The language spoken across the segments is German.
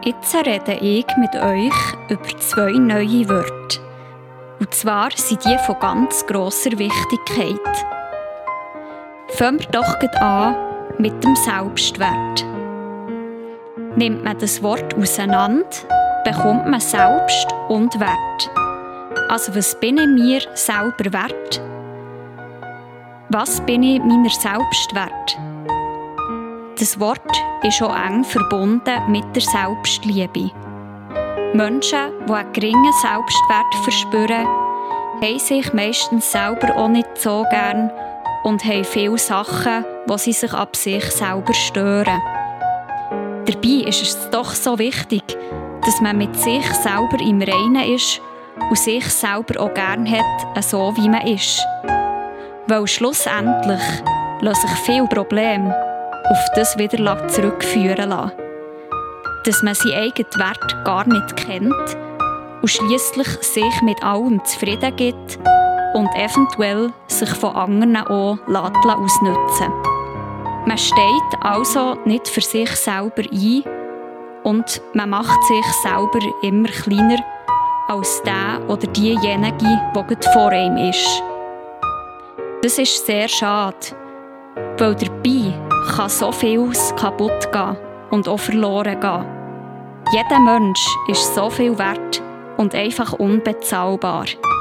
Jetzt rede ich mit euch über 2 neue Wörter. Und zwar sind die von ganz grosser Wichtigkeit. Fangen wir doch gleich an mit dem Selbstwert. Nimmt man das Wort auseinander, bekommt man Selbst und Wert. Also was bin ich mir selber wert? Was bin ich meiner selbst wert? Das Wort ist auch eng verbunden mit der Selbstliebe. Menschen, die einen geringen Selbstwert verspüren, haben sich meistens selber auch nicht so gern und haben viele Sachen, wo sie sich ab sich selber stören. Dabei ist es doch so wichtig, dass man mit sich selber im Reinen ist und sich selber auch gern hat, so wie man ist. Weil schlussendlich lassen sich viele Probleme auf das wieder zurückführen lassen. Dass man seinen eigenen Wert gar nicht kennt und schliesslich sich mit allem zufrieden gibt und eventuell sich von anderen auch ausnutzen lässt. Man steht also nicht für sich selber ein und man macht sich selber immer kleiner als der oder diejenige, die vor ihm ist. Das ist sehr schade, weil dabei kann so vieles kaputt gehen und auch verloren gehen. Jeder Mensch ist so viel wert und einfach unbezahlbar.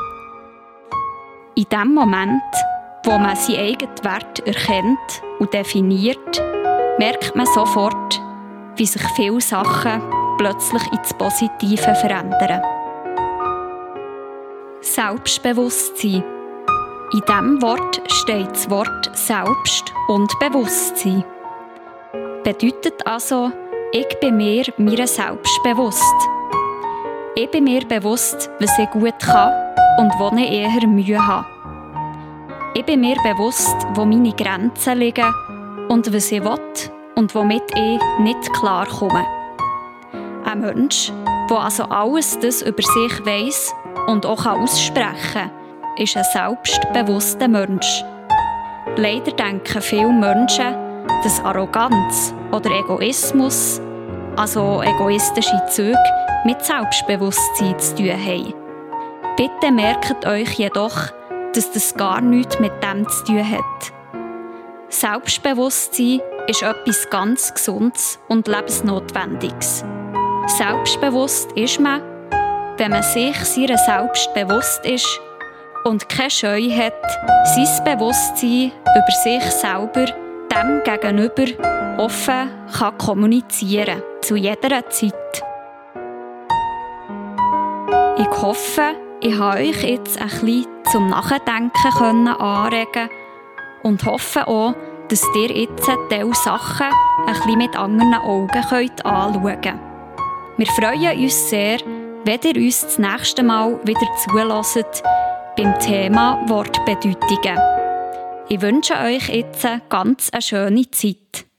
In dem Moment, wo man seinen eigenen Wert erkennt und definiert, merkt man sofort, wie sich viele Sachen plötzlich ins Positive verändern. Selbstbewusstsein. In diesem Wort steht das Wort Selbst und Bewusstsein. Bedeutet also, ich bin mir meiner selbst bewusst. Ich bin mir bewusst, was ich gut kann und wo ich eher Mühe habe. Ich bin mir bewusst, wo meine Grenzen liegen und was ich will und womit ich nicht klarkomme. Ein Mensch, der also alles das über sich weiss und auch aussprechen kann, ist ein selbstbewusster Mensch. Leider denken viele Menschen, dass Arroganz oder Egoismus, also egoistische Züge, mit Selbstbewusstsein zu tun haben. Bitte merkt euch jedoch, dass das gar nichts mit dem zu tun hat. Selbstbewusstsein ist etwas ganz Gesundes und Lebensnotwendiges. Selbstbewusst ist man, wenn man sich seiner selbst bewusst ist und keine Scheu hat, sein Bewusstsein über sich selber dem gegenüber offen kann kommunizieren, zu jeder Zeit. Ich hoffe, ich habe euch jetzt ein bisschen zum Nachdenken anregen und hoffe auch, dass ihr jetzt diese Sachen ein bisschen mit anderen Augen anschauen könnt. Wir freuen uns sehr, wenn ihr uns das nächste Mal wieder zuhört beim Thema Wortbedeutungen. Ich wünsche euch jetzt eine ganz schöne Zeit.